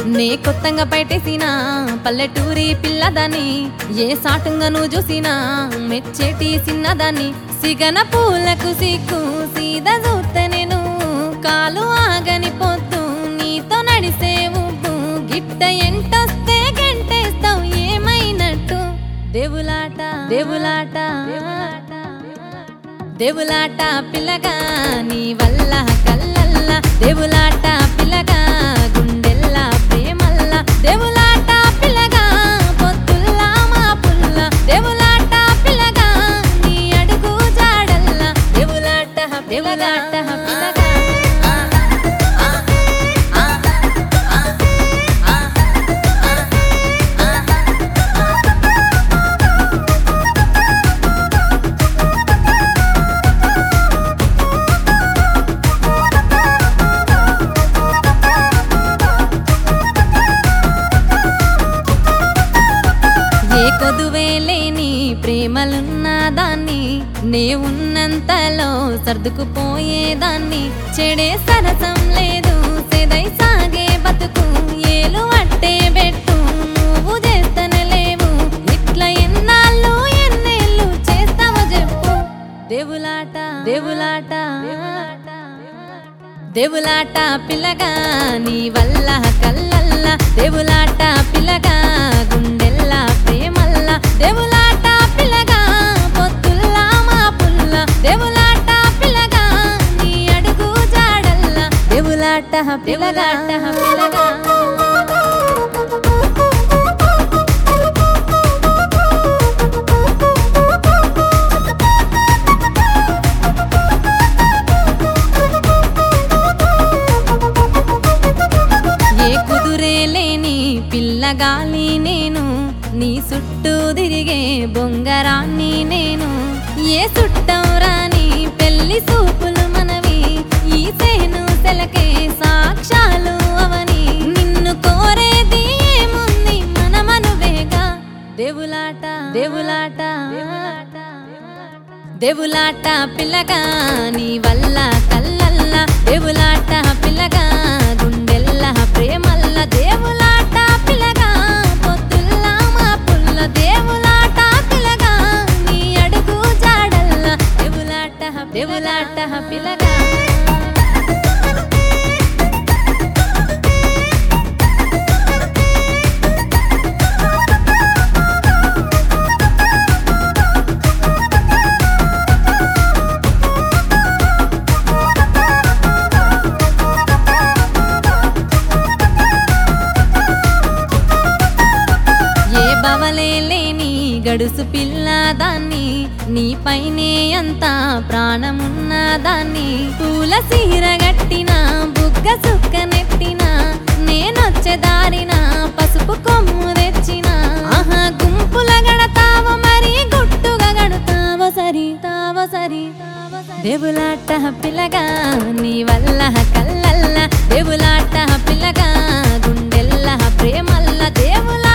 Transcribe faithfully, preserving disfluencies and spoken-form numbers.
నే కొత్తగా బయటేసిన పల్లెటూరి పిల్లదాన్ని ఏ సాటుంగా నువ్వు చూసినా మెచ్చేటి చిన్నదాన్ని సిగన పూలకు సిగ్గు సీదా చూస్తే నేను కాలు ఆగని పొద్దు నీతో నడిసే ఉబ్బు గిట్ట ఎంటొస్తే గంటేస్తావు ఏమైనట్టు దేవులాట దేవులాట దేవులాట పిల్లగా నీ వల్ల కల్లల్లా దేవులాట పిల్లగా గుండెల్లా ప్రేమల్లా దేవులాట పిల్లగా పొత్తుల్లా మా పుల్ల దేవులాట పిల్లగా నీ అడుగు జాడల్లా దేవులాట దేవులాట పిల్లగా కొదువేలేని ప్రేమలున్న దాన్ని నే ఉన్నంతలో సర్దుకుపోయేదాన్ని చెడే సరసం లేదు సెదై సాగే బతుకు ఏలు అట్టే పెట్టు నువ్వు చేస్తనే లేవు ఇట్లా ఎన్నాళ్ళు ఎన్నేళ్ళు చేస్తావో చెప్పు దేవులాట దేవులాట దేవులాట పిల్లగా నీ వల్ల కల్లల్లా దేవులాట పిల్లగా గుండెల్లా ప్రేమల్లా దేవులాట పిల్లగా పొత్తుల్లా మా పుల్ల దేవులాట పిల్లగా నీ అడుగు జాడల్లా దేవులాట పిల్లగాట పిల్లగా పిల్లగాలి నేను నీ చుట్టూ తిరిగే బొంగరాన్ని నేను ఏ చుట్టం రాని పెళ్లి సూపులు మనవి ఈ సేను సెలకే సాక్ష్యాలు అవని నిన్ను కోరేది ఏముంది మనమనువేగా దేవులాట దేవులాట దేవులాట పిల్లగా నీ వల్ల కల్లల్లా దేవులాట పిల్లగా గుండెల్లా ప్రేమల్లా దేవులాట పిల్లగా పొత్తుల్లా మా పుల్ల దేవులాట పిల్లగా నీ అడుగు జాడల్లా దేవులాట దేవులాట పిల్లగా బవలేని గడుసు పిల్లదాన్ని నీ పైనే అంత ప్రాణమున్న దాన్ని పూల సీర గట్టిన బుగ్గ సుక్క నెట్టిన నేనొచ్చే దారిన పసుపు కొమ్ము తెచ్చిన ఆహా గుంపుల గడతావో మరి గుట్టుగా గడుతావో సరి తావో సరి దేవులాట పిల్లగా నీ వల్ల కల్లల్లా దేవులాట పిల్లగా గుండెల్లా ప్రేమల్లా దేవులా